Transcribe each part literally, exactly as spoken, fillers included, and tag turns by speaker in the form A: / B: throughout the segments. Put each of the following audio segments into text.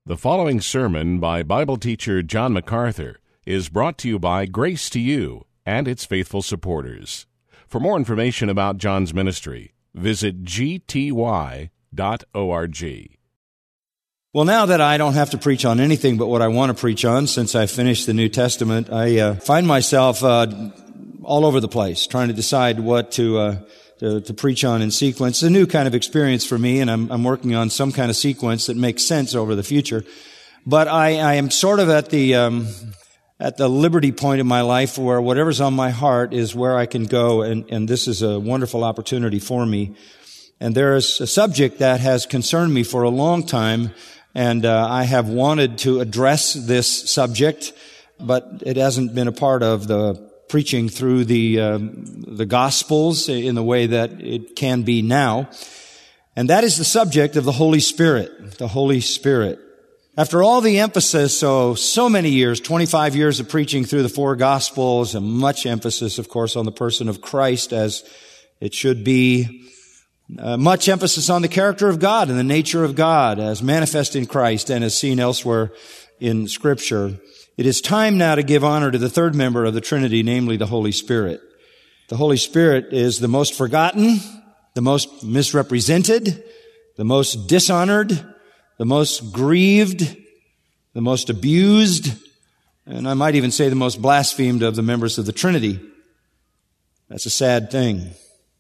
A: The following sermon by Bible teacher John MacArthur is brought to you by Grace to You and its faithful supporters. For more information about John's ministry, visit g t y dot org.
B: Well, now that I don't have to preach on anything but what I want to preach on, since I finished the New Testament, I uh, find myself uh, all over the place, trying to decide what to, uh, to to preach on in sequence. It's a new kind of experience for me, and I'm, I'm working on some kind of sequence that makes sense over the future. But I, I am sort of at the um, at the liberty point in my life where whatever's on my heart is where I can go, and, and this is a wonderful opportunity for me. And there is a subject that has concerned me for a long time, and uh, I have wanted to address this subject, but it hasn't been a part of the preaching through the um, the Gospels in the way that it can be now. And that is the subject of the Holy Spirit, the Holy Spirit. After all the emphasis, so, so many years, twenty-five years of preaching through the four Gospels, and much emphasis, of course, on the person of Christ as it should be, Uh, much emphasis on the character of God and the nature of God as manifest in Christ and as seen elsewhere in Scripture. It is time now to give honor to the third member of the Trinity, namely the Holy Spirit. The Holy Spirit is the most forgotten, the most misrepresented, the most dishonored, the most grieved, the most abused, and I might even say the most blasphemed of the members of the Trinity. That's a sad thing.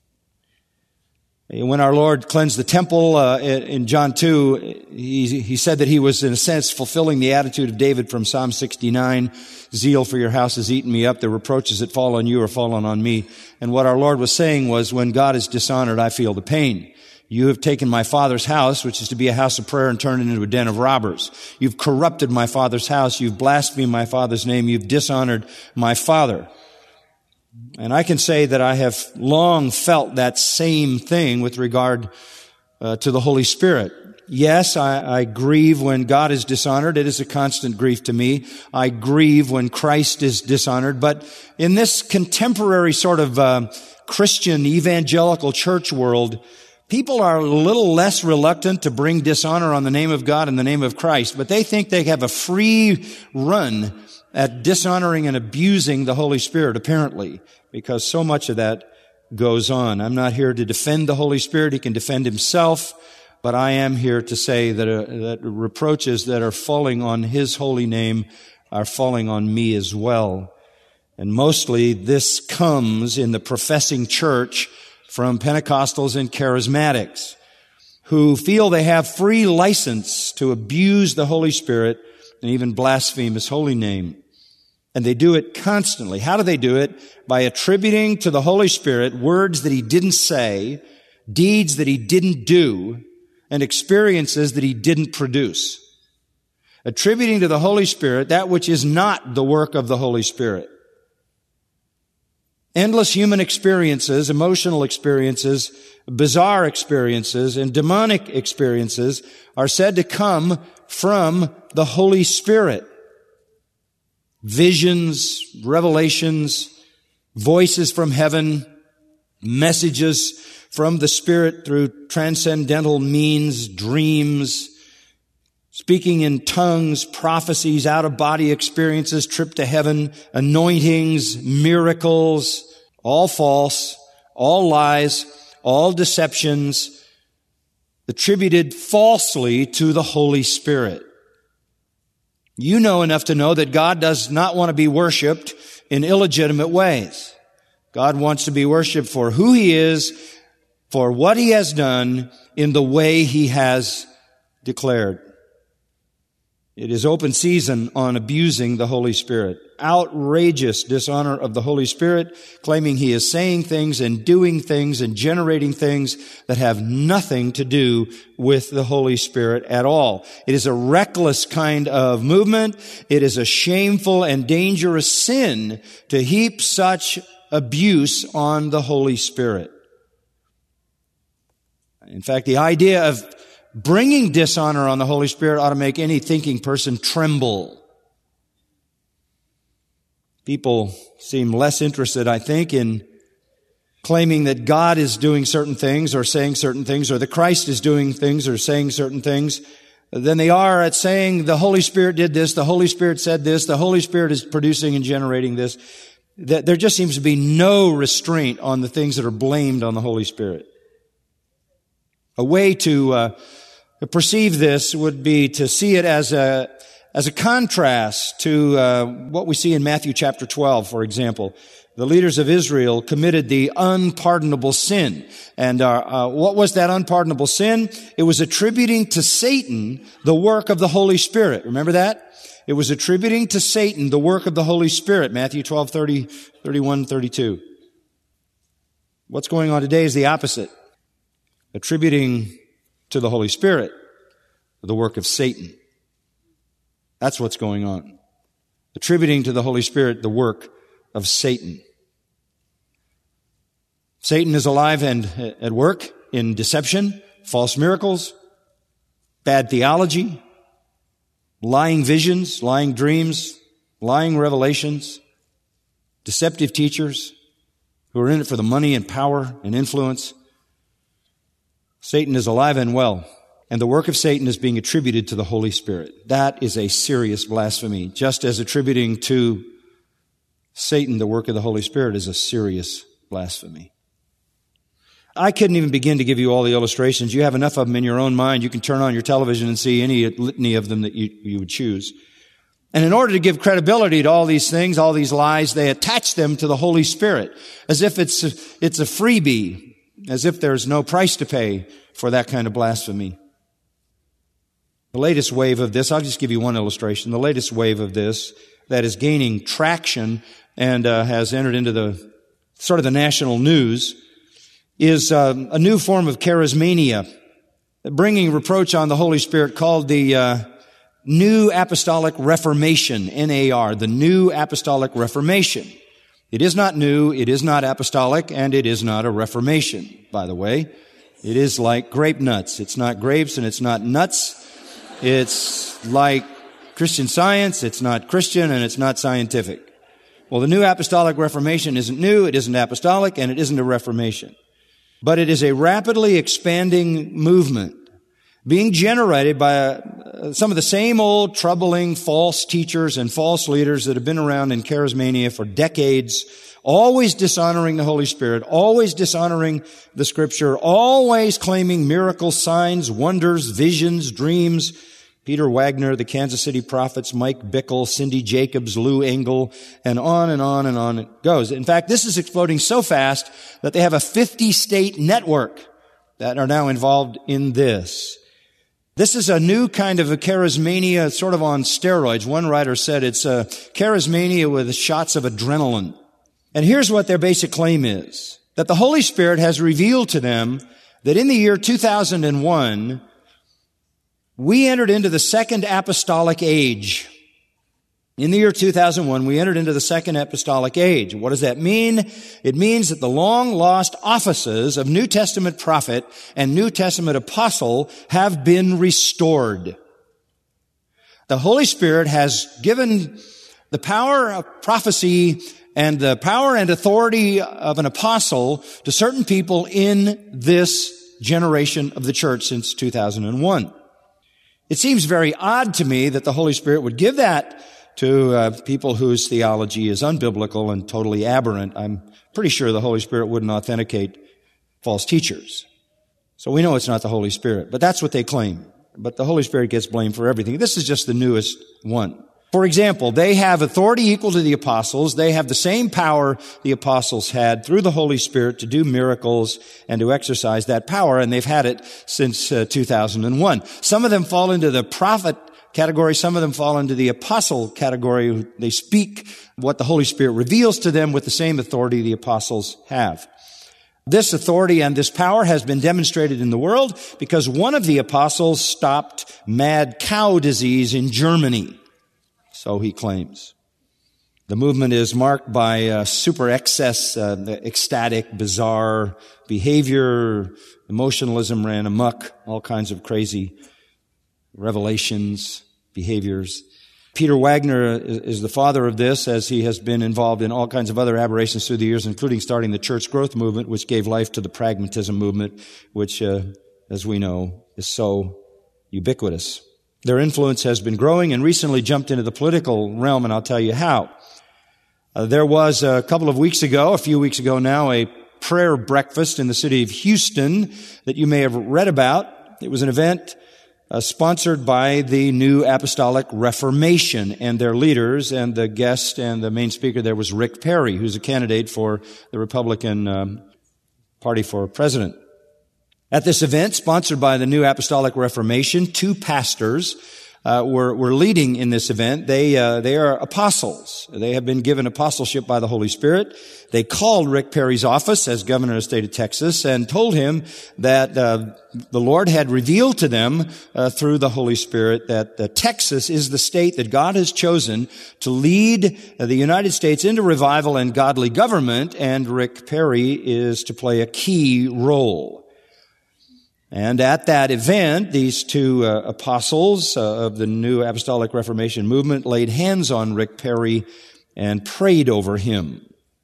B: When our Lord cleansed the temple uh, in John two, he, he said that he was, in a sense, fulfilling the attitude of David from Psalm sixty-nine. Zeal for your house has eaten me up. The reproaches that fall on you are fallen on me. And what our Lord was saying was, when God is dishonored, I feel the pain. You have taken my Father's house, which is to be a house of prayer, and turned it into a den of robbers. You've corrupted my Father's house. You've blasphemed my Father's name. You've dishonored my Father. And I can say that I have long felt that same thing with regard uh, to the Holy Spirit. Yes, I, I grieve when God is dishonored. It is a constant grief to me. I grieve when Christ is dishonored. But in this contemporary sort of uh, Christian evangelical church world, people are a little less reluctant to bring dishonor on the name of God and the name of Christ. But they think they have a free run at dishonoring and abusing the Holy Spirit, apparently, because so much of that goes on. I'm not here to defend the Holy Spirit. He can defend himself, but I am here to say that, uh, that reproaches that are falling on his holy name are falling on me as well. And mostly this comes in the professing church from Pentecostals and charismatics who feel they have free license to abuse the Holy Spirit and even blaspheme his holy name. And they do it constantly. How do they do it? By attributing to the Holy Spirit words that he didn't say, deeds that he didn't do, and experiences that he didn't produce. Attributing to the Holy Spirit that which is not the work of the Holy Spirit. Endless human experiences, emotional experiences, bizarre experiences, and demonic experiences are said to come from the Holy Spirit. Visions, revelations, voices from heaven, messages from the Spirit through transcendental means, dreams, speaking in tongues, prophecies, out-of-body experiences, trip to heaven, anointings, miracles, all false, all lies, all deceptions, attributed falsely to the Holy Spirit. You know enough to know that God does not want to be worshiped in illegitimate ways. God wants to be worshiped for who he is, for what he has done, in the way he has declared. It is open season on abusing the Holy Spirit. Outrageous dishonor of the Holy Spirit, claiming he is saying things and doing things and generating things that have nothing to do with the Holy Spirit at all. It is a reckless kind of movement. It is a shameful and dangerous sin to heap such abuse on the Holy Spirit. In fact, the idea of bringing dishonor on the Holy Spirit ought to make any thinking person tremble. People seem less interested, I think, in claiming that God is doing certain things or saying certain things, or that Christ is doing things or saying certain things, than they are at saying the Holy Spirit did this, the Holy Spirit said this, the Holy Spirit is producing and generating this. That there just seems to be no restraint on the things that are blamed on the Holy Spirit. A way to uh, perceive this would be to see it as a as a contrast to uh, what we see in Matthew chapter twelve, for example. The leaders of Israel committed the unpardonable sin. And uh, uh, what was that unpardonable sin? It was attributing to Satan the work of the Holy Spirit. Remember that? It was attributing to Satan the work of the Holy Spirit. Matthew twelve, thirty, thirty-one, thirty-two. What's going on today is the opposite. Attributing to the Holy Spirit the work of Satan. That's what's going on. Attributing to the Holy Spirit the work of Satan. Satan is alive and at work in deception, false miracles, bad theology, lying visions, lying dreams, lying revelations, deceptive teachers who are in it for the money and power and influence. Satan is alive and well, and the work of Satan is being attributed to the Holy Spirit. That is a serious blasphemy, just as attributing to Satan the work of the Holy Spirit is a serious blasphemy. I couldn't even begin to give you all the illustrations. You have enough of them in your own mind. You can turn on your television and see any litany of them that you, you would choose. And in order to give credibility to all these things, all these lies, they attach them to the Holy Spirit as if it's a, it's a freebie, as if there's no price to pay for that kind of blasphemy. The latest wave of this, I'll just give you one illustration. The latest wave of this that is gaining traction and uh, has entered into the sort of the national news is uh, a new form of charismania, bringing reproach on the Holy Spirit, called the uh, New Apostolic Reformation, N A R, the New Apostolic Reformation. It is not new, it is not apostolic, and it is not a reformation, by the way. It is like grape nuts. It's not grapes and it's not nuts. It's like Christian Science. It's not Christian and it's not scientific. Well, the New Apostolic Reformation isn't new, it isn't apostolic, and it isn't a reformation. But it is a rapidly expanding movement being generated by uh, some of the same old troubling false teachers and false leaders that have been around in charismania for decades, always dishonoring the Holy Spirit, always dishonoring the Scripture, always claiming miracles, signs, wonders, visions, dreams. Peter Wagner, the Kansas City Prophets, Mike Bickle, Cindy Jacobs, Lou Engle, and on and on and on it goes. In fact, this is exploding so fast that they have a fifty-state network that are now involved in this. This is a new kind of a charismania, sort of on steroids. One writer said it's a charismania with shots of adrenaline. And here's what their basic claim is, that the Holy Spirit has revealed to them that in the year two thousand one, we entered into the second apostolic age. In the year two thousand one, we entered into the second apostolic age. What does that mean? It means that the long-lost offices of New Testament prophet and New Testament apostle have been restored. The Holy Spirit has given the power of prophecy and the power and authority of an apostle to certain people in this generation of the church since two thousand one. It seems very odd to me that the Holy Spirit would give that to uh, people whose theology is unbiblical and totally aberrant. I'm pretty sure the Holy Spirit wouldn't authenticate false teachers. So we know it's not the Holy Spirit, but that's what they claim. But the Holy Spirit gets blamed for everything. This is just the newest one. For example, they have authority equal to the apostles. They have the same power the apostles had through the Holy Spirit to do miracles and to exercise that power, and they've had it since uh, two thousand one. Some of them fall into the prophet category. Some of them fall into the apostle category. They speak what the Holy Spirit reveals to them with the same authority the apostles have. This authority and this power has been demonstrated in the world because one of the apostles stopped mad cow disease in Germany. So he claims. The movement is marked by uh, super excess, uh, ecstatic, bizarre behavior. Emotionalism ran amok, all kinds of crazy revelations, behaviors. Peter Wagner is, is the father of this, as he has been involved in all kinds of other aberrations through the years, including starting the church growth movement, which gave life to the pragmatism movement, which, uh, as we know, is so ubiquitous Their influence has been growing and recently jumped into the political realm, and I'll tell you how. Uh, there was a couple of weeks ago, a few weeks ago now, a prayer breakfast in the city of Houston that you may have read about. It was an event uh, sponsored by the New Apostolic Reformation and their leaders, and the guest and the main speaker there was Rick Perry, who's a candidate for the Republican um, Party for president. At this event, sponsored by the New Apostolic Reformation, two pastors Uh, were, were leading in this event. They, uh, they are apostles. They have been given apostleship by the Holy Spirit. They called Rick Perry's office as governor of the state of Texas and told him that, uh, the Lord had revealed to them, uh, through the Holy Spirit that, uh, Texas is the state that God has chosen to lead uh, the United States into revival and godly government, and Rick Perry is to play a key role. And at that event, these two uh, apostles uh, of the New Apostolic Reformation movement laid hands on Rick Perry and prayed over him.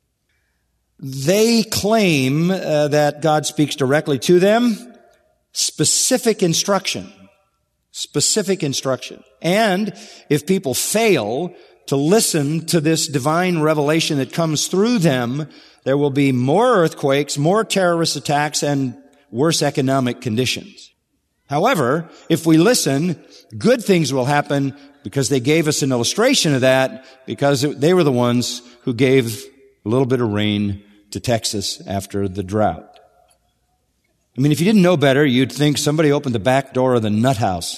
B: They claim uh, that God speaks directly to them, specific instruction, specific instruction. And if people fail to listen to this divine revelation that comes through them, there will be more earthquakes, more terrorist attacks, and worse economic conditions. However, if we listen, good things will happen because they gave us an illustration of that, because it, they were the ones who gave a little bit of rain to Texas after the drought. I mean, if you didn't know better, you'd think somebody opened the back door of the nut house.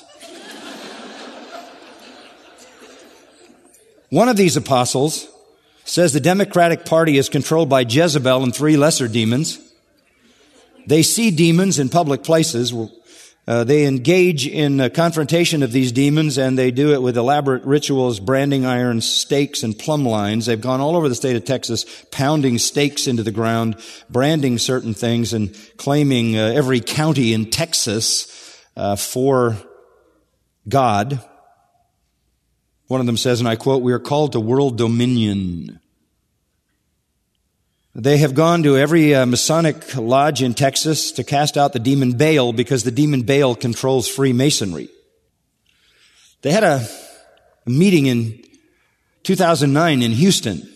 B: One of these apostles says the Democratic Party is controlled by Jezebel and three lesser demons. They see demons in public places. Uh, they engage in a confrontation of these demons, and they do it with elaborate rituals, branding iron, stakes, and plumb lines. They've gone all over the state of Texas, pounding stakes into the ground, branding certain things, and claiming uh, every county in Texas uh, for God. One of them says, and I quote, "We are called to world dominion." They have gone to every uh, Masonic lodge in Texas to cast out the demon Baal, because the demon Baal controls Freemasonry. They had a, a meeting in two thousand nine in Houston.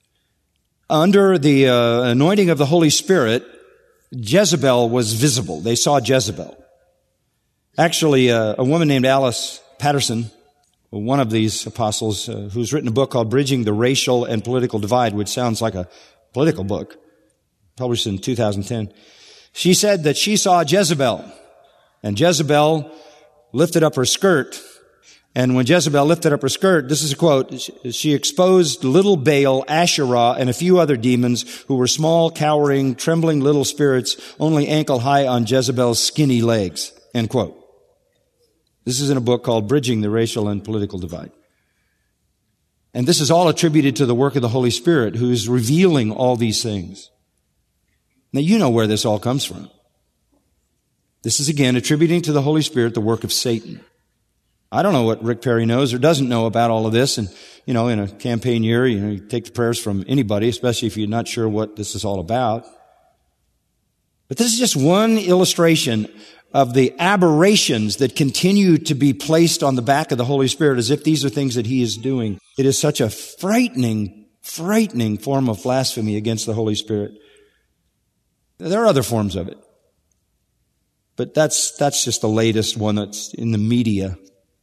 B: Under the uh, anointing of the Holy Spirit, Jezebel was visible. They saw Jezebel. Actually, uh, a woman named Alice Patterson, one of these apostles, uh, who's written a book called Bridging the Racial and Political Divide, which sounds like a political book, published in two thousand ten. She said that she saw Jezebel, and Jezebel lifted up her skirt. And when Jezebel lifted up her skirt, this is a quote, she exposed little Baal, Asherah, and a few other demons who were small, cowering, trembling little spirits, only ankle high on Jezebel's skinny legs, end quote. This is in a book called Bridging the Racial and Political Divide. And this is all attributed to the work of the Holy Spirit, who is revealing all these things. Now, you know where this all comes from. This is, again, attributing to the Holy Spirit the work of Satan. I don't know what Rick Perry knows or doesn't know about all of this. And, you know, in a campaign year, you know, you take the prayers from anybody, especially if you're not sure what this is all about. But this is just one illustration of the aberrations that continue to be placed on the back of the Holy Spirit as if these are things that He is doing. It is such a frightening, frightening form of blasphemy against the Holy Spirit. There are other forms of it. But that's, that's just the latest one that's in the media.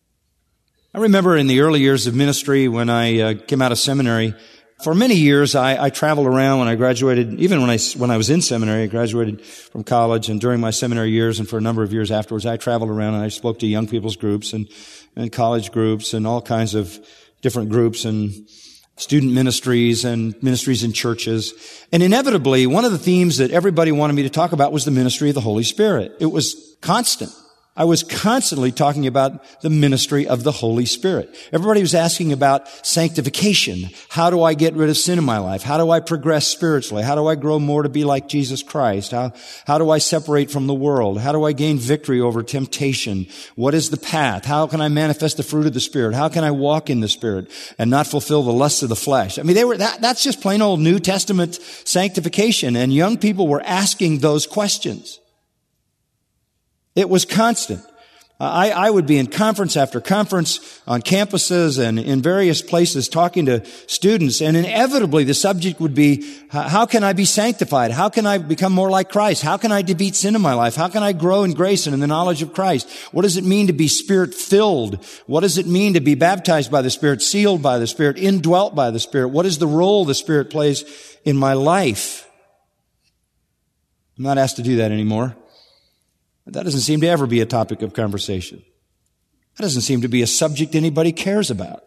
B: I remember in the early years of ministry when I uh, came out of seminary, for many years, I, I traveled around when I graduated, even when I, when I was in seminary, I graduated from college, and during my seminary years and for a number of years afterwards, I traveled around and I spoke to young people's groups and, and college groups and all kinds of different groups and student ministries and ministries in churches. And inevitably, one of the themes that everybody wanted me to talk about was the ministry of the Holy Spirit. It was constant. I was constantly talking about the ministry of the Holy Spirit. Everybody was asking about sanctification. How do I get rid of sin in my life? How do I progress spiritually? How do I grow more to be like Jesus Christ? How, how do I separate from the world? How do I gain victory over temptation? What is the path? How can I manifest the fruit of the Spirit? How can I walk in the Spirit and not fulfill the lusts of the flesh? I mean, they were, that, that's just plain old New Testament sanctification. And young people were asking those questions. It was constant. I, I would be in conference after conference on campuses and in various places talking to students, and inevitably the subject would be, how can I be sanctified? How can I become more like Christ? How can I defeat sin in my life? How can I grow in grace and in the knowledge of Christ? What does it mean to be Spirit-filled? What does it mean to be baptized by the Spirit, sealed by the Spirit, indwelt by the Spirit? What is the role the Spirit plays in my life? I'm not asked to do that anymore. That doesn't seem to ever be a topic of conversation. That doesn't seem to be a subject anybody cares about.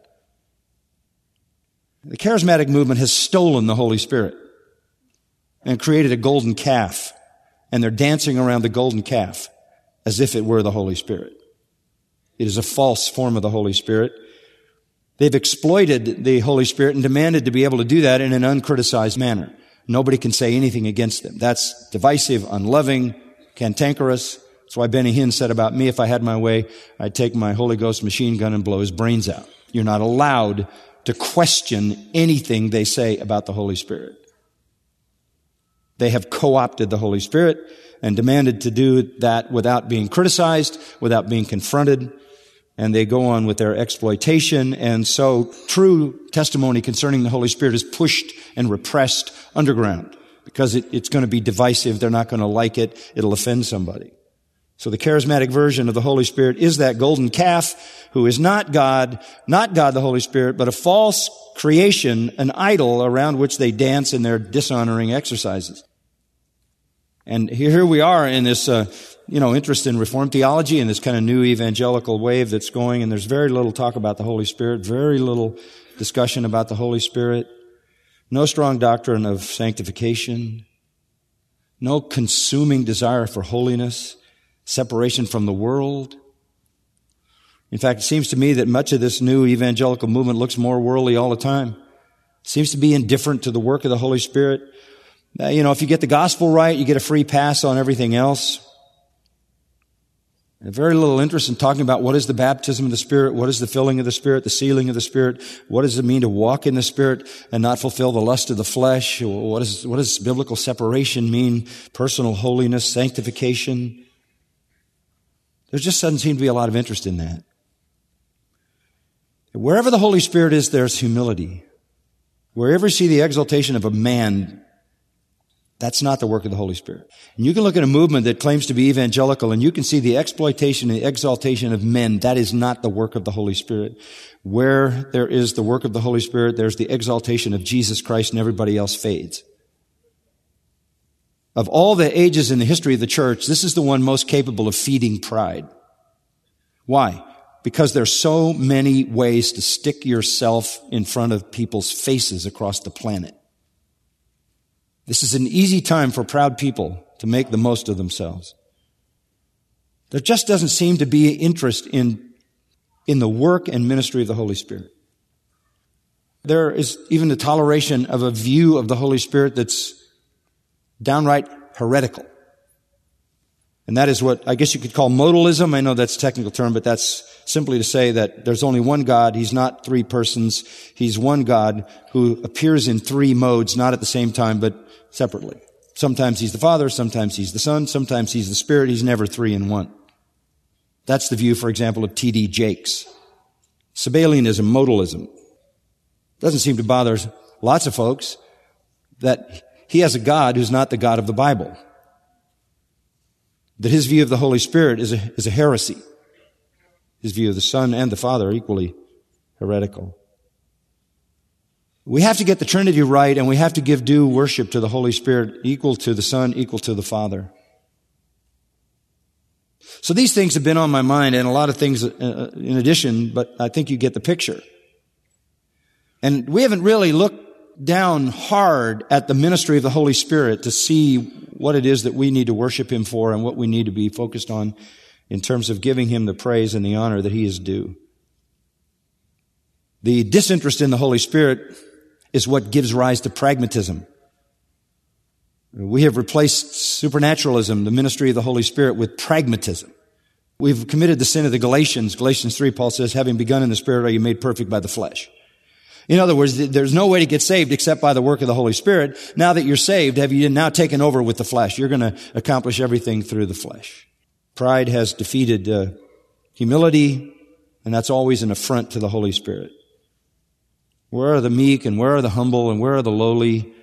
B: The charismatic movement has stolen the Holy Spirit and created a golden calf, and they're dancing around the golden calf as if it were the Holy Spirit. It is a false form of the Holy Spirit. They've exploited the Holy Spirit and demanded to be able to do that in an uncriticized manner. Nobody can say anything against them. That's divisive, unloving, cantankerous. That's why Benny Hinn said about me, if I had my way, I'd take my Holy Ghost machine gun and blow his brains out. You're not allowed to question anything they say about the Holy Spirit. They have co-opted the Holy Spirit and demanded to do that without being criticized, without being confronted, and they go on with their exploitation, and so true testimony concerning the Holy Spirit is pushed and repressed underground because it, it's going to be divisive. They're not going to like it. It'll offend somebody. So the charismatic version of the Holy Spirit is that golden calf who is not God, not God the Holy Spirit, but a false creation, an idol around which they dance in their dishonoring exercises. And here we are in this, uh, you know, interest in Reformed theology and this kind of new evangelical wave that's going, and there's very little talk about the Holy Spirit, very little discussion about the Holy Spirit, no strong doctrine of sanctification, no consuming desire for holiness, separation from the world. In fact, it seems to me that much of this new evangelical movement looks more worldly all the time. It seems to be indifferent to the work of the Holy Spirit. Uh, you know, if you get the gospel right, you get a free pass on everything else. And very little interest in talking about what is the baptism of the Spirit, what is the filling of the Spirit, the sealing of the Spirit, what does it mean to walk in the Spirit and not fulfill the lust of the flesh, what is, what does biblical separation mean, personal holiness, sanctification. There just doesn't seem to be a lot of interest in that. Wherever the Holy Spirit is, there's humility. Wherever you see the exaltation of a man, that's not the work of the Holy Spirit. And you can look at a movement that claims to be evangelical and you can see the exploitation and the exaltation of men. That is not the work of the Holy Spirit. Where there is the work of the Holy Spirit, there's the exaltation of Jesus Christ and everybody else fades. Of all the ages in the history of the church, this is the one most capable of feeding pride. Why? Because there's so many ways to stick yourself in front of people's faces across the planet. This is an easy time for proud people to make the most of themselves. There just doesn't seem to be interest in, in the work and ministry of the Holy Spirit. There is even the toleration of a view of the Holy Spirit that's downright heretical. And that is what I guess you could call modalism. I know that's a technical term, but that's simply to say that there's only one God. He's not three persons. He's one God who appears in three modes, not at the same time, but separately. Sometimes he's the Father, sometimes he's the Son, sometimes he's the Spirit. He's never three in one. That's the view, for example, of T D Jakes. Sabellianism, modalism. Doesn't seem to bother lots of folks that he has a God who's not the God of the Bible. That his view of the Holy Spirit is a, is a heresy. His view of the Son and the Father are equally heretical. We have to get the Trinity right, and we have to give due worship to the Holy Spirit, equal to the Son, equal to the Father. So these things have been on my mind, and a lot of things uh, in addition, but I think you get the picture. And we haven't really looked down hard at the ministry of the Holy Spirit to see what it is that we need to worship him for and what we need to be focused on in terms of giving him the praise and the honor that he is due. The disinterest in the Holy Spirit is what gives rise to pragmatism. We have replaced supernaturalism, the ministry of the Holy Spirit, with pragmatism. We've committed the sin of the Galatians. Galatians three, Paul says, having begun in the Spirit, are you made perfect by the flesh? In other words, there's no way to get saved except by the work of the Holy Spirit. Now that you're saved, have you now taken over with the flesh? You're going to accomplish everything through the flesh. Pride has defeated uh, humility, and that's always an affront to the Holy Spirit. Where are the meek and where are the humble and where are the lowly?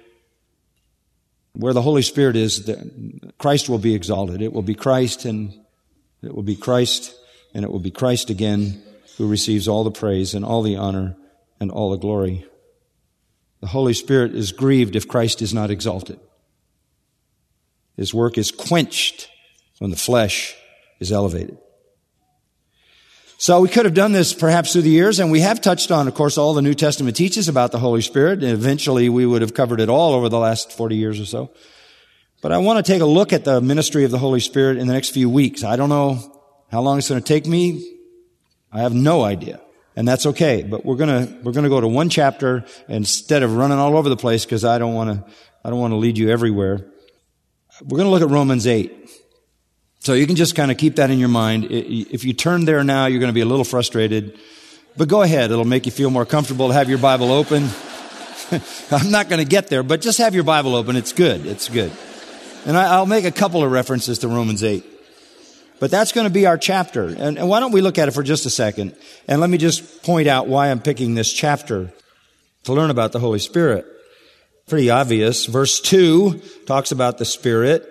B: Where the Holy Spirit is, Christ will be exalted. It will be Christ and it will be Christ and it will be Christ again who receives all the praise and all the honor and all the glory. The Holy Spirit is grieved if Christ is not exalted. His work is quenched when the flesh is elevated. So we could have done this perhaps through the years, and we have touched on, of course, all the New Testament teaches about the Holy Spirit, and eventually we would have covered it all over the last forty years or so. But I want to take a look at the ministry of the Holy Spirit in the next few weeks. I don't know how long it's going to take me. I have no idea. And that's okay. But we're going to, we're going to go to one chapter instead of running all over the place, because I don't want to, I don't want to lead you everywhere. We're going to look at Romans eight. So you can just kind of keep that in your mind. If you turn there now, you're going to be a little frustrated. But go ahead. It'll make you feel more comfortable to have your Bible open. I'm not going to get there, but just have your Bible open. It's good. It's good. And I'll make a couple of references to Romans eight. But that's going to be our chapter. And, and why don't we look at it for just a second? And let me just point out why I'm picking this chapter to learn about the Holy Spirit. Pretty obvious. Verse two talks about the Spirit.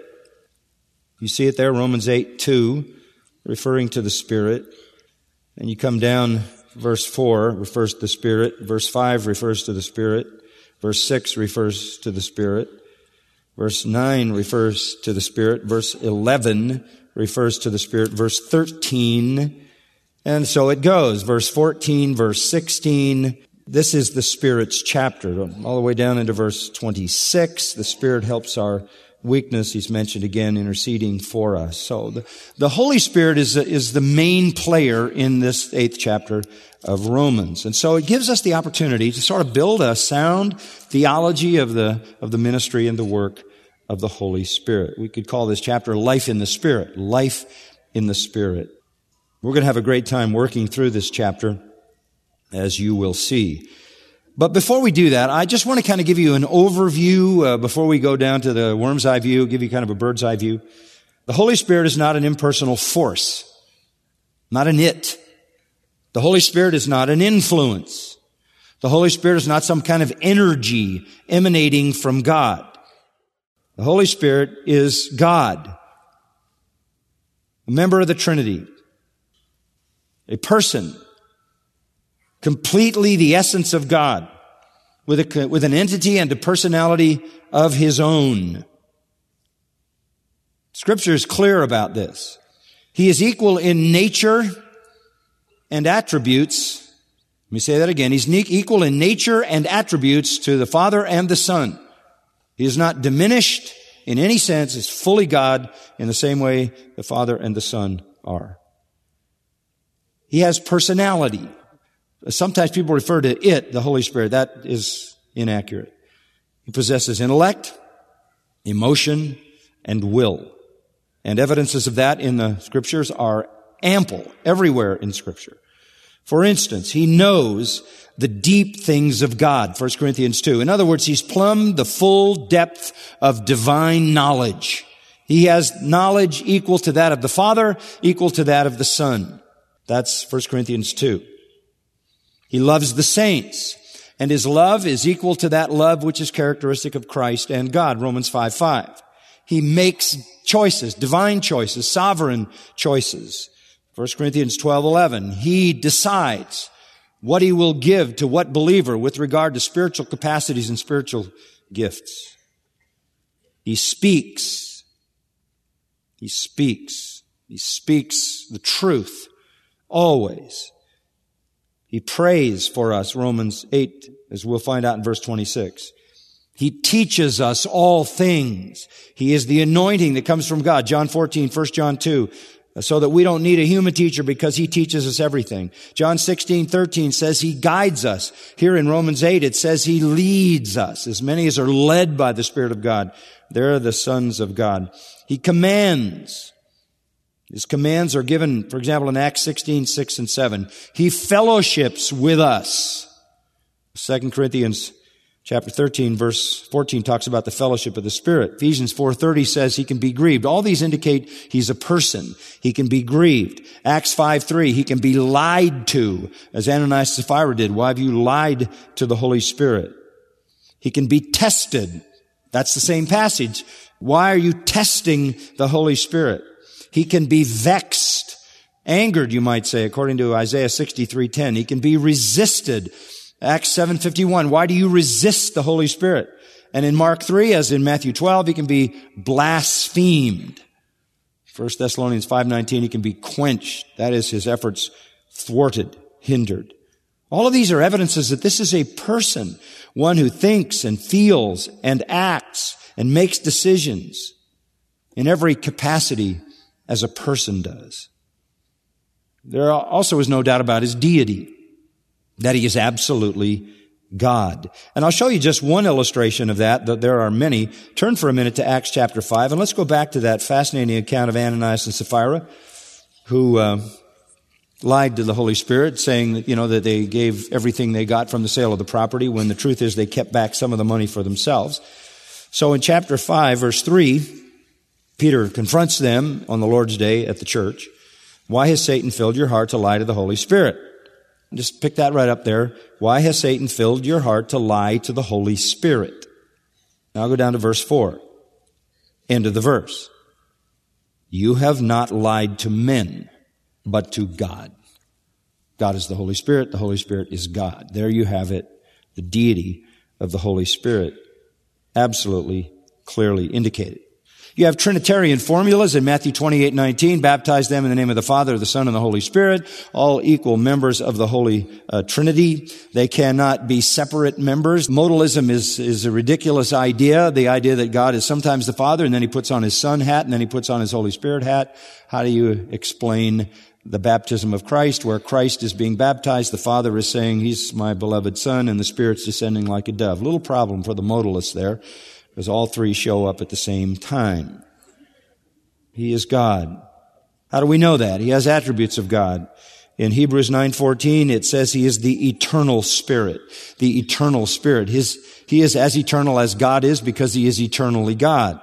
B: You see it there, Romans eight two, referring to the Spirit. And you come down, verse four refers to the Spirit. Verse five refers to the Spirit. Verse six refers to the Spirit. Verse nine refers to the Spirit. Verse eleven refers to the Spirit. Verse thirteen, and so it goes. Verse fourteen, verse sixteen. This is the Spirit's chapter. All the way down into verse twenty-six, the Spirit helps our weakness. He's mentioned again, interceding for us. So the, the Holy Spirit is, is the main player in this eighth chapter of Romans. And so it gives us the opportunity to sort of build a sound theology of the, of the ministry and the work of the Holy Spirit. We could call this chapter Life in the Spirit. Life in the Spirit. We're going to have a great time working through this chapter, as you will see. But before we do that, I just want to kind of give you an overview uh, before we go down to the worm's eye view, give you kind of a bird's eye view. The Holy Spirit is not an impersonal force, not an it. The Holy Spirit is not an influence. The Holy Spirit is not some kind of energy emanating from God. The Holy Spirit is God, a member of the Trinity, a person, completely the essence of God, with a, with an entity and a personality of His own. Scripture is clear about this. He is equal in nature and attributes. Let me say that again. He's equal in nature and attributes to the Father and the Son. He is not diminished in any sense. He's fully God in the same way the Father and the Son are. He has personality. Sometimes people refer to it, the Holy Spirit. That is inaccurate. He possesses intellect, emotion, and will. And evidences of that in the Scriptures are ample everywhere in Scripture. For instance, He knows the deep things of God, First Corinthians two. In other words, He's plumbed the full depth of divine knowledge. He has knowledge equal to that of the Father, equal to that of the Son. That's First Corinthians two. He loves the saints, and His love is equal to that love which is characteristic of Christ and God, Romans five five. He makes choices, divine choices, sovereign choices. First Corinthians twelve eleven. He decides what He will give to what believer with regard to spiritual capacities and spiritual gifts. He speaks. He speaks. He speaks the truth always. He prays for us, Romans eight, as we'll find out in verse twenty-six. He teaches us all things. He is the anointing that comes from God, John fourteen, First John two, so that we don't need a human teacher because He teaches us everything. John sixteen thirteen says He guides us. Here in Romans eight, it says He leads us. As many as are led by the Spirit of God, they're the sons of God. He commands. His commands are given, for example, in Acts sixteen, six and seven. He fellowships with us. Second Corinthians Chapter thirteen, verse fourteen talks about the fellowship of the Spirit. Ephesians four thirty says he can be grieved. All these indicate he's a person. He can be grieved. Acts five three, he can be lied to, as Ananias and Sapphira did. Why have you lied to the Holy Spirit? He can be tested. That's the same passage. Why are you testing the Holy Spirit? He can be vexed, angered, you might say, according to Isaiah sixty-three ten. He can be resisted. Acts seven fifty-one, why do you resist the Holy Spirit? And in Mark three, as in Matthew twelve, he can be blasphemed. First Thessalonians five nineteen, he can be quenched. That is, his efforts thwarted, hindered. All of these are evidences that this is a person, one who thinks and feels and acts and makes decisions in every capacity as a person does. There also is no doubt about his deity, that he is absolutely God. And I'll show you just one illustration of that, though there are many. Turn for a minute to Acts chapter five, and let's go back to that fascinating account of Ananias and Sapphira, who uh, lied to the Holy Spirit, saying that, you know, that they gave everything they got from the sale of the property, when the truth is they kept back some of the money for themselves. So in chapter five, verse three, Peter confronts them on the Lord's Day at the church. Why has Satan filled your heart to lie to the Holy Spirit? Just pick that right up there. Why has Satan filled your heart to lie to the Holy Spirit? Now I'll go down to verse four. End of the verse. You have not lied to men, but to God. God is the Holy Spirit. The Holy Spirit is God. There you have it. The deity of the Holy Spirit. Absolutely clearly indicated. You have Trinitarian formulas in Matthew twenty-eight nineteen. Baptize them in the name of the Father, the Son, and the Holy Spirit. All equal members of the Holy uh, Trinity. They cannot be separate members. Modalism is, is a ridiculous idea. The idea that God is sometimes the Father, and then he puts on his Son hat, and then he puts on his Holy Spirit hat. How do you explain the baptism of Christ, where Christ is being baptized? The Father is saying, he's my beloved Son, and the Spirit's descending like a dove. Little problem for the modalists there, because all three show up at the same time. He is God. How do we know that? He has attributes of God. In Hebrews nine fourteen, it says he is the eternal Spirit. The eternal Spirit. His, he is as eternal as God is because he is eternally God.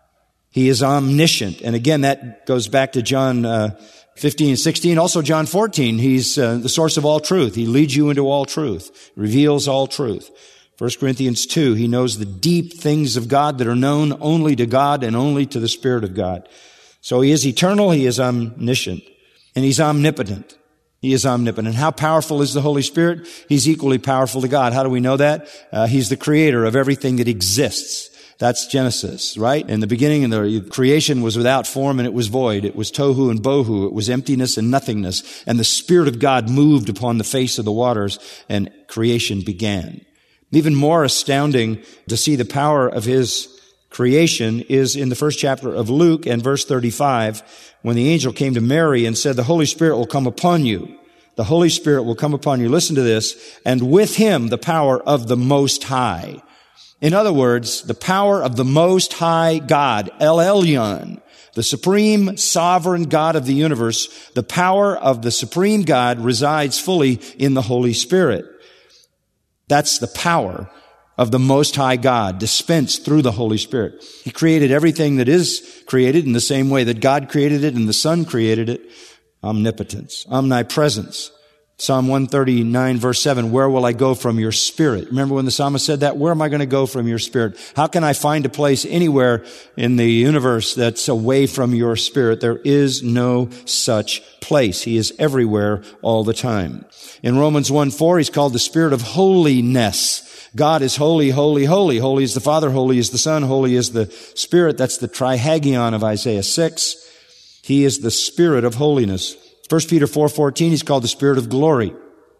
B: He is omniscient. And again, that goes back to John uh, fifteen and sixteen. Also John fourteen, he's uh, the source of all truth. He leads you into all truth, reveals all truth. First Corinthians two, he knows the deep things of God that are known only to God and only to the Spirit of God. So he is eternal, he is omniscient, and he's omnipotent. He is omnipotent. How powerful is the Holy Spirit? He's equally powerful to God. How do we know that? Uh, he's the creator of everything that exists. That's Genesis, right? In the beginning, in the creation was without form and it was void. It was tohu and bohu. It was emptiness and nothingness. And the Spirit of God moved upon the face of the waters and creation began. Even more astounding to see the power of his creation is in the first chapter of Luke and verse thirty-five, when the angel came to Mary and said, the Holy Spirit will come upon you. The Holy Spirit will come upon you. Listen to this. And with him, the power of the Most High. In other words, the power of the Most High God, El Elyon, the supreme sovereign God of the universe, the power of the supreme God resides fully in the Holy Spirit. That's the power of the Most High God dispensed through the Holy Spirit. He created everything that is created in the same way that God created it and the Son created it. Omnipotence, omnipresence. Psalm one thirty-nine verse seven, where will I go from your Spirit? Remember when the psalmist said that? Where am I going to go from your Spirit? How can I find a place anywhere in the universe that's away from your Spirit? There is no such place. He is everywhere all the time. In Romans one four, he's called the Spirit of holiness. God is holy, holy, holy. Holy is the Father, holy is the Son, holy is the Spirit. That's the trihagion of Isaiah six. He is the Spirit of holiness. First Peter four fourteen, he's called the Spirit of glory.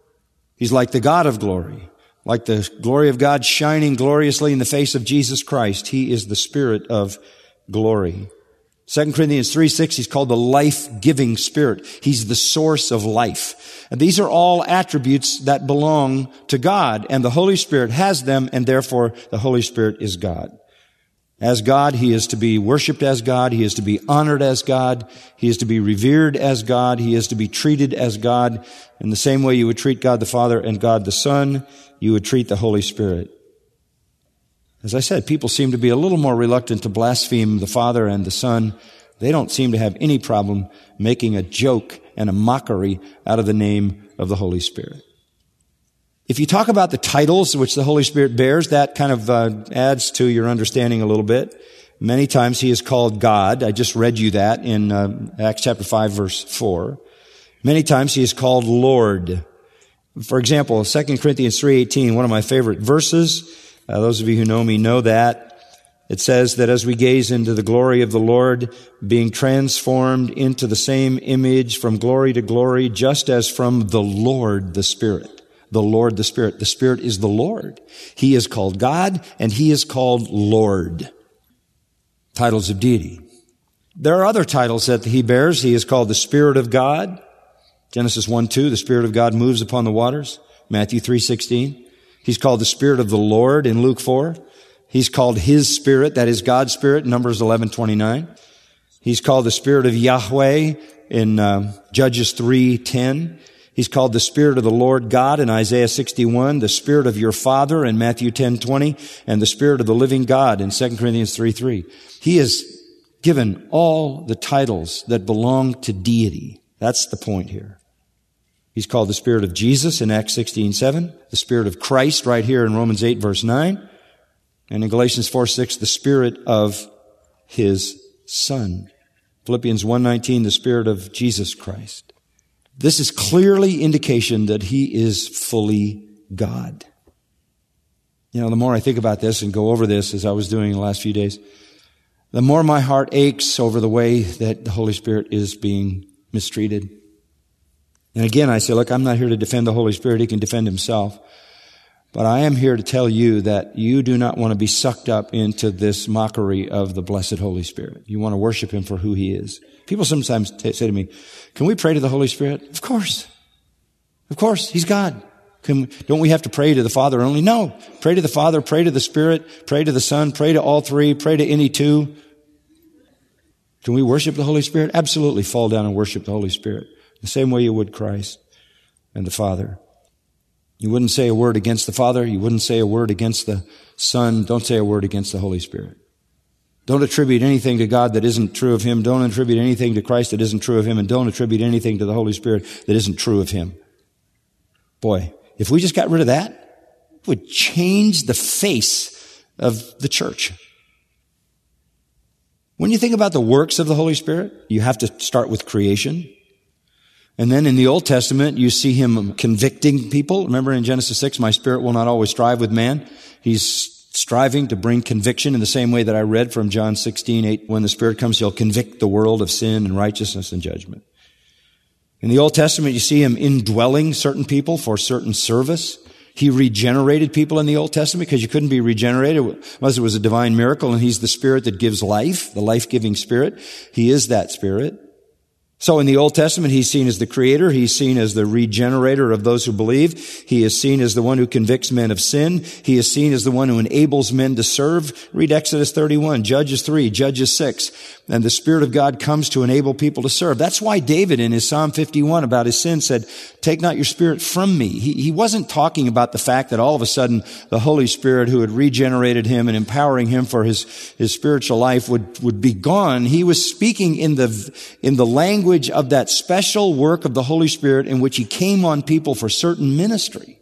B: He's like the God of glory, like the glory of God shining gloriously in the face of Jesus Christ. He is the Spirit of glory. Second Corinthians three six, he's called the life-giving Spirit. He's the source of life. And these are all attributes that belong to God, and the Holy Spirit has them, and therefore the Holy Spirit is God. As God, he is to be worshiped as God. He is to be honored as God. He is to be revered as God. He is to be treated as God. In the same way you would treat God the Father and God the Son, you would treat the Holy Spirit. As I said, people seem to be a little more reluctant to blaspheme the Father and the Son. They don't seem to have any problem making a joke and a mockery out of the name of the Holy Spirit. If you talk about the titles which the Holy Spirit bears, that kind of uh, adds to your understanding a little bit. Many times he is called God. I just read you that in uh, Acts chapter five, verse four. Many times he is called Lord. For example, Second Corinthians three eighteen, one of my favorite verses. Uh, those of you who know me know that. It says that as we gaze into the glory of the Lord, being transformed into the same image from glory to glory, just as from the Lord the Spirit. The Lord the Spirit. The Spirit is the Lord. He is called God, and he is called Lord. Titles of deity. There are other titles that he bears. He is called the Spirit of God. Genesis one two, the Spirit of God moves upon the waters. Matthew three sixteen. He's called the Spirit of the Lord in Luke four. He's called His Spirit, that is God's Spirit, Numbers eleven twenty-nine. He's called the Spirit of Yahweh in uh, Judges three ten. He's called the Spirit of the Lord God in Isaiah sixty-one, the Spirit of your Father in Matthew ten twenty, and the Spirit of the living God in Second Corinthians three three. He is given all the titles that belong to deity. That's the point here. He's called the Spirit of Jesus in Acts sixteen seven, the Spirit of Christ right here in Romans eight verse nine, and in Galatians four six, the Spirit of His Son. Philippians one nineteen, the Spirit of Jesus Christ. This is clearly indication that he is fully God. You know, the more I think about this and go over this as I was doing the last few days, the more my heart aches over the way that the Holy Spirit is being mistreated. And again, I say, look, I'm not here to defend the Holy Spirit. He can defend himself. But I am here to tell you that you do not want to be sucked up into this mockery of the blessed Holy Spirit. You want to worship him for who he is. People sometimes t- say to me, can we pray to the Holy Spirit? Of course. Of course. He's God. Can, don't we have to pray to the Father only? No. Pray to the Father, pray to the Spirit, pray to the Son, pray to all three, pray to any two. Can we worship the Holy Spirit? Absolutely. Fall down and worship the Holy Spirit. The same way you would Christ and the Father. You wouldn't say a word against the Father. You wouldn't say a word against the Son. Don't say a word against the Holy Spirit. Don't attribute anything to God that isn't true of him. Don't attribute anything to Christ that isn't true of him. And don't attribute anything to the Holy Spirit that isn't true of him. Boy, if we just got rid of that, it would change the face of the church. When you think about the works of the Holy Spirit, you have to start with creation. And then in the Old Testament, you see him convicting people. Remember in Genesis six, my spirit will not always strive with man. He's striving to bring conviction in the same way that I read from John sixteen eight. When the Spirit comes, he'll convict the world of sin and righteousness and judgment. In the Old Testament, you see him indwelling certain people for certain service. He regenerated people in the Old Testament because you couldn't be regenerated unless it was a divine miracle, and he's the Spirit that gives life, the life-giving Spirit. He is that Spirit. So in the Old Testament, he's seen as the creator. He's seen as the regenerator of those who believe. He is seen as the one who convicts men of sin. He is seen as the one who enables men to serve. Read Exodus thirty-one, Judges three, Judges six. And the Spirit of God comes to enable people to serve. That's why David in his Psalm fifty-one about his sin said, take not your Spirit from me. He, he wasn't talking about the fact that all of a sudden the Holy Spirit who had regenerated him and empowering him for his, his spiritual life would, would be gone. He was speaking in the, in the language of that special work of the Holy Spirit in which he came on people for certain ministry,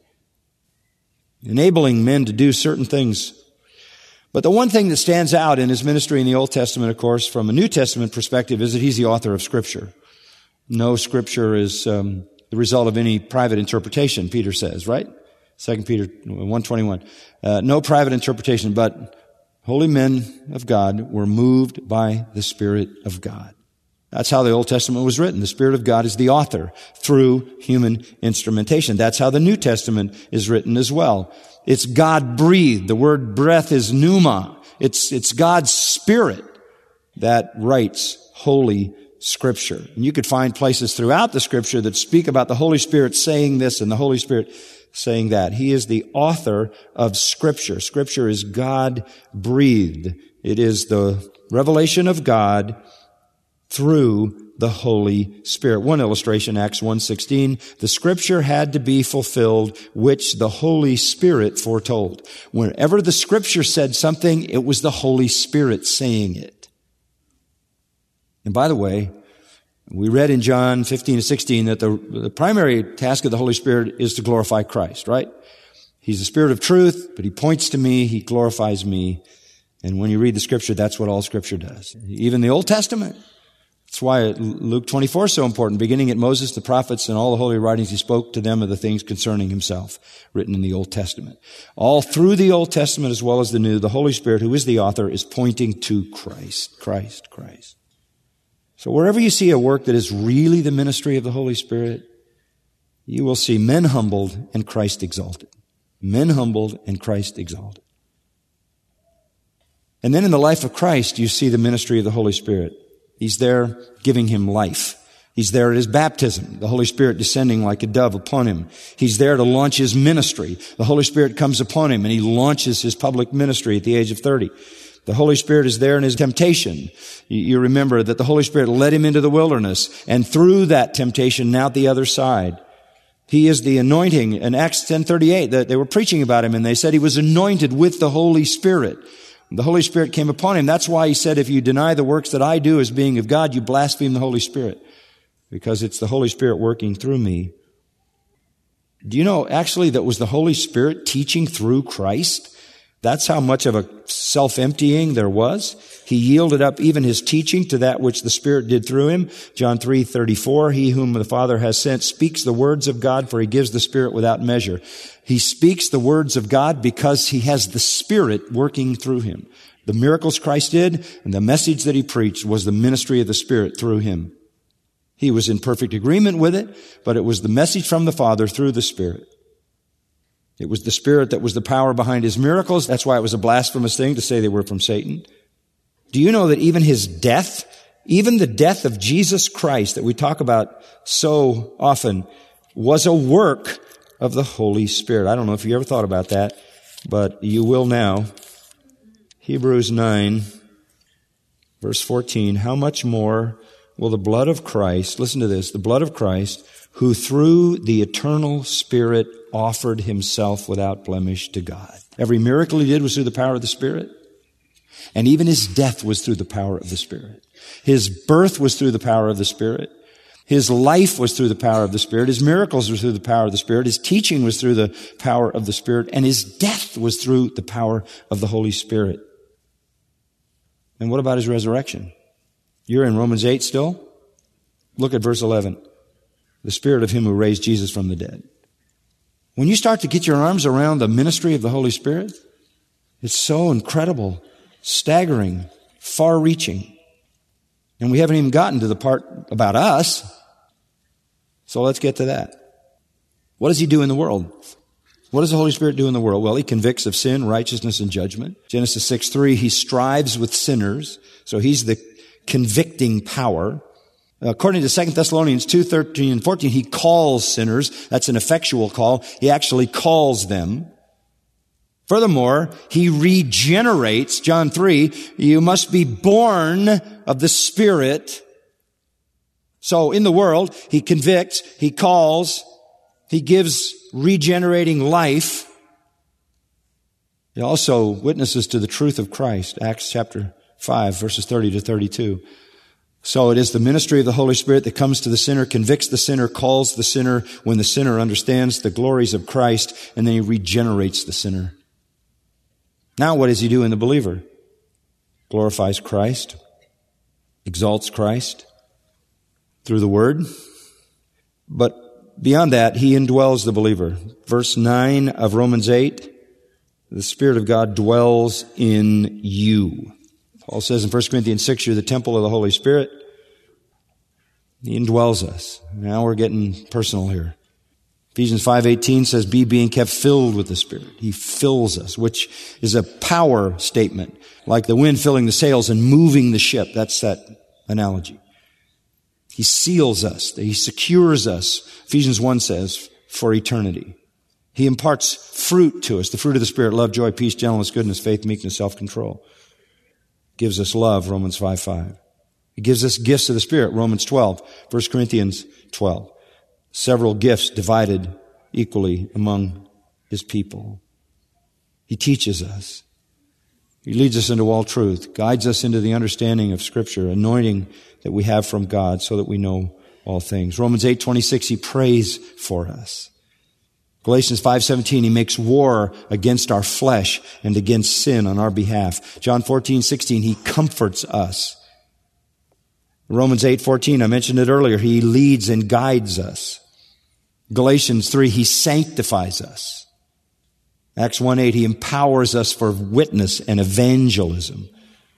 B: enabling men to do certain things. But the one thing that stands out in his ministry in the Old Testament, of course, from a New Testament perspective, is that he's the author of Scripture. No Scripture is um, the result of any private interpretation, Peter says, right? Second Peter one twenty-one. Uh, no private interpretation, but holy men of God were moved by the Spirit of God. That's how the Old Testament was written. The Spirit of God is the author through human instrumentation. That's how the New Testament is written as well. It's God-breathed. The word breath is pneuma. It's, it's God's Spirit that writes Holy Scripture. And you could find places throughout the Scripture that speak about the Holy Spirit saying this and the Holy Spirit saying that. He is the author of Scripture. Scripture is God-breathed. It is the revelation of God through the Holy Spirit. One illustration, Acts one sixteen, the Scripture had to be fulfilled, which the Holy Spirit foretold. Whenever the Scripture said something, it was the Holy Spirit saying it. And by the way, we read in John fifteen to sixteen that the, the primary task of the Holy Spirit is to glorify Christ, right? He's the Spirit of truth, but He points to me, He glorifies me. And when you read the Scripture, that's what all Scripture does. Even the Old Testament. That's why Luke twenty-four is so important. Beginning at Moses, the prophets, and all the holy writings, He spoke to them of the things concerning Himself, written in the Old Testament. All through the Old Testament as well as the New, the Holy Spirit, who is the author, is pointing to Christ, Christ, Christ. So wherever you see a work that is really the ministry of the Holy Spirit, you will see men humbled and Christ exalted. Men humbled and Christ exalted. And then in the life of Christ, you see the ministry of the Holy Spirit. He's there giving Him life. He's there at His baptism, the Holy Spirit descending like a dove upon Him. He's there to launch His ministry. The Holy Spirit comes upon Him and He launches His public ministry at the age of thirty. The Holy Spirit is there in His temptation. You remember that the Holy Spirit led Him into the wilderness, and through that temptation, now at the other side. He is the anointing. In Acts ten thirty-eight, they were preaching about Him, and they said He was anointed with the Holy Spirit. The Holy Spirit came upon Him. That's why He said, if you deny the works that I do as being of God, you blaspheme the Holy Spirit. Because it's the Holy Spirit working through me. Do you know, actually, that was the Holy Spirit teaching through Christ? That's how much of a self-emptying there was. He yielded up even His teaching to that which the Spirit did through Him. John three thirty-four, He whom the Father has sent speaks the words of God, for He gives the Spirit without measure. He speaks the words of God because He has the Spirit working through Him. The miracles Christ did and the message that He preached was the ministry of the Spirit through Him. He was in perfect agreement with it, but it was the message from the Father through the Spirit. It was the Spirit that was the power behind His miracles. That's why it was a blasphemous thing to say they were from Satan. Do you know that even His death, even the death of Jesus Christ that we talk about so often, was a work of the Holy Spirit? I don't know if you ever thought about that, but you will now. Hebrews nine, verse fourteen, how much more will the blood of Christ, listen to this, the blood of Christ, who through the eternal Spirit offered Himself without blemish to God. Every miracle He did was through the power of the Spirit. And even His death was through the power of the Spirit. His birth was through the power of the Spirit. His life was through the power of the Spirit. His miracles were through the power of the Spirit. His teaching was through the power of the Spirit. And His death was through the power of the Holy Spirit. And what about His resurrection? You're in Romans eight still? Look at verse eleven. The Spirit of Him who raised Jesus from the dead. When you start to get your arms around the ministry of the Holy Spirit, it's so incredible, staggering, far-reaching. And we haven't even gotten to the part about us. So let's get to that. What does He do in the world? What does the Holy Spirit do in the world? Well, He convicts of sin, righteousness, and judgment. Genesis six three, He strives with sinners. So He's the convicting power. According to Second Thessalonians two thirteen and fourteen, He calls sinners. That's an effectual call. He actually calls them. Furthermore, He regenerates. John three, you must be born of the Spirit. So in the world, He convicts, He calls, He gives regenerating life. He also witnesses to the truth of Christ. Acts chapter five, verses thirty to thirty-two. So it is the ministry of the Holy Spirit that comes to the sinner, convicts the sinner, calls the sinner when the sinner understands the glories of Christ, and then He regenerates the sinner. Now what does He do in the believer? Glorifies Christ, exalts Christ through the Word. But beyond that, He indwells the believer. Verse nine of Romans eight, the Spirit of God dwells in you. Paul says in First Corinthians six, you're the temple of the Holy Spirit. He indwells us. Now we're getting personal here. Ephesians five eighteen says, be being kept filled with the Spirit. He fills us, which is a power statement, like the wind filling the sails and moving the ship. That's that analogy. He seals us. He secures us, Ephesians one says, for eternity. He imparts fruit to us, the fruit of the Spirit, love, joy, peace, gentleness, goodness, faith, meekness, self-control. Gives us love, Romans five five. He gives us gifts of the Spirit, Romans twelve, First Corinthians twelve. Several gifts divided equally among His people. He teaches us. He leads us into all truth, guides us into the understanding of Scripture, anointing that we have from God so that we know all things. Romans eight twenty-six, He prays for us. Galatians five seventeen, He makes war against our flesh and against sin on our behalf. John fourteen sixteen, He comforts us. Romans eight fourteen, I mentioned it earlier, He leads and guides us. Galatians three, He sanctifies us. Acts one eight, He empowers us for witness and evangelism.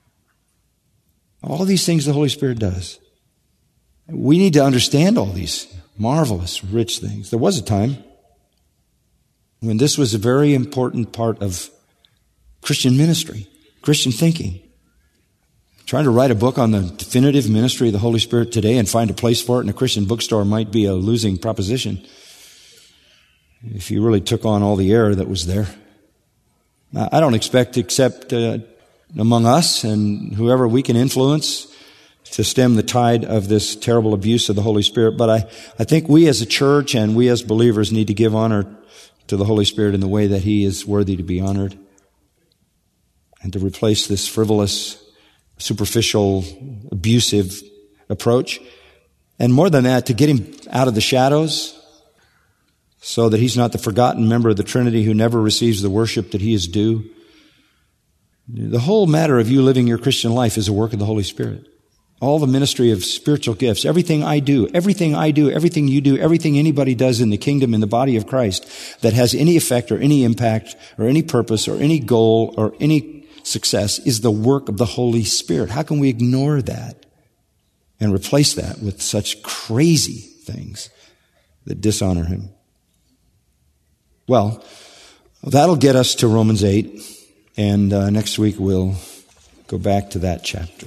B: All these things the Holy Spirit does. We need to understand all these marvelous, rich things. There was a time when this was a very important part of Christian ministry, Christian thinking. Trying to write a book on the definitive ministry of the Holy Spirit today and find a place for it in a Christian bookstore might be a losing proposition if you really took on all the error that was there. I don't expect, except uh, among us and whoever we can influence, to stem the tide of this terrible abuse of the Holy Spirit. But I, I think we as a church and we as believers need to give honor to the Holy Spirit in the way that He is worthy to be honored, and to replace this frivolous, superficial, abusive approach. And more than that, to get Him out of the shadows so that He's not the forgotten member of the Trinity who never receives the worship that He is due. The whole matter of you living your Christian life is a work of the Holy Spirit. All the ministry of spiritual gifts, everything I do, everything I do, everything you do, everything anybody does in the kingdom, in the body of Christ that has any effect or any impact or any purpose or any goal or any success is the work of the Holy Spirit. How can we ignore that and replace that with such crazy things that dishonor Him? Well, that'll get us to Romans eight, and uh, next week we'll go back to that chapter.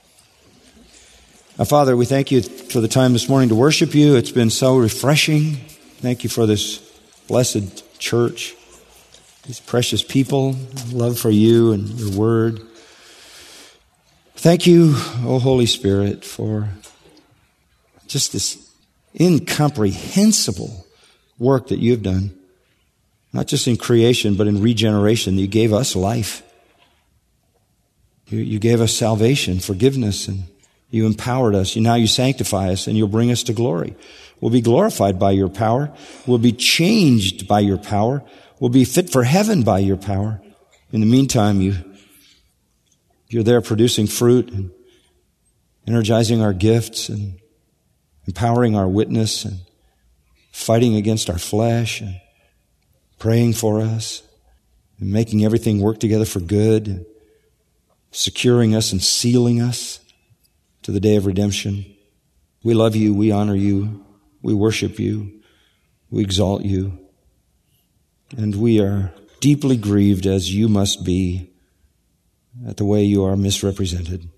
B: Now, Father, we thank You for the time this morning to worship You. It's been so refreshing. Thank You for this blessed church, these precious people, love for You and Your Word. Thank You, O Holy Spirit, for just this incomprehensible work that You've done, not just in creation, but in regeneration. You gave us life. You, you gave us salvation, forgiveness, and You empowered us. Now You sanctify us, and You'll bring us to glory. We'll be glorified by Your power. We'll be changed by Your power. We'll be fit for heaven by Your power. In the meantime, you, You're there producing fruit and energizing our gifts and empowering our witness and fighting against our flesh and praying for us and making everything work together for good, and securing us and sealing us to the day of redemption. We love You. We honor You. We worship You. We exalt You. And we are deeply grieved, as You must be, at the way You are misrepresented.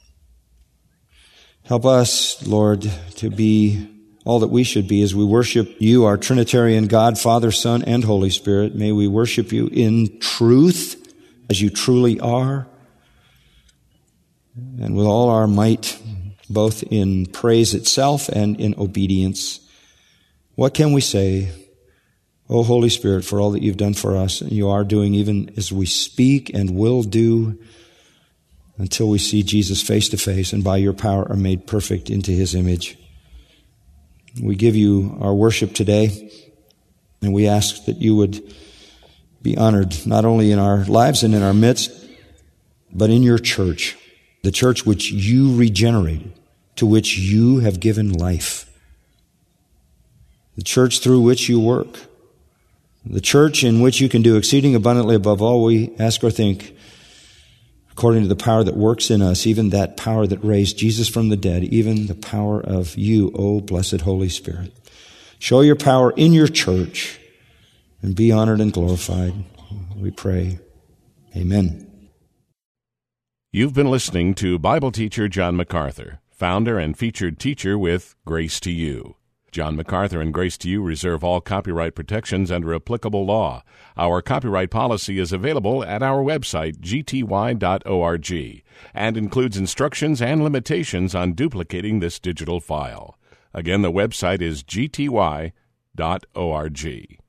B: Help us, Lord, to be all that we should be as we worship You, our Trinitarian God, Father, Son, and Holy Spirit. May we worship You in truth, as You truly are, and with all our might, both in praise itself and in obedience. What can we say, O Holy Spirit, for all that You've done for us and You are doing even as we speak and will do until we see Jesus face to face and by Your power are made perfect into His image? We give You our worship today, and we ask that You would be honored not only in our lives and in our midst, but in Your church, the church which You regenerated, to which You have given life, the church through which You work, the church in which You can do exceeding abundantly above all we ask or think, according to the power that works in us, even that power that raised Jesus from the dead, even the power of You, O blessed Holy Spirit. Show Your power in Your church and be honored and glorified, we pray. Amen.
A: You've been listening to Bible teacher John MacArthur, founder and featured teacher with Grace to You. John MacArthur and Grace to You reserve all copyright protections under applicable law. Our copyright policy is available at our website, g t y dot org, and includes instructions and limitations on duplicating this digital file. Again, the website is g t y dot org.